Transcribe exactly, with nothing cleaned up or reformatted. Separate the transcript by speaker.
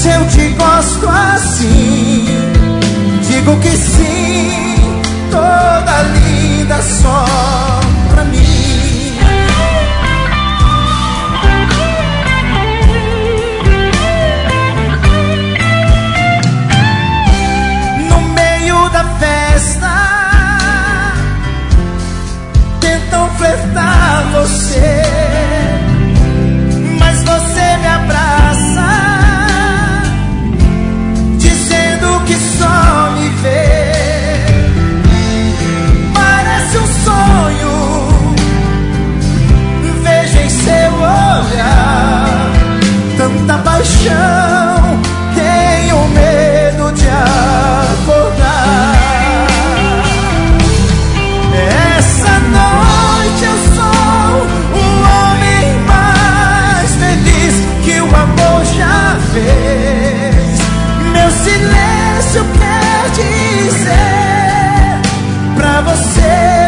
Speaker 1: Se eu te gosto assim, digo que sim, toda linda só pra mim. No meio da festa tentam flertar você, mas você me abraça, dizendo que só me vê. Parece um sonho, vejo em seu olhar tanta paixão, tenho medo de acordar. Essa noite eu sou o homem mais feliz que o amor já fez. Meu silêncio quer dizer pra você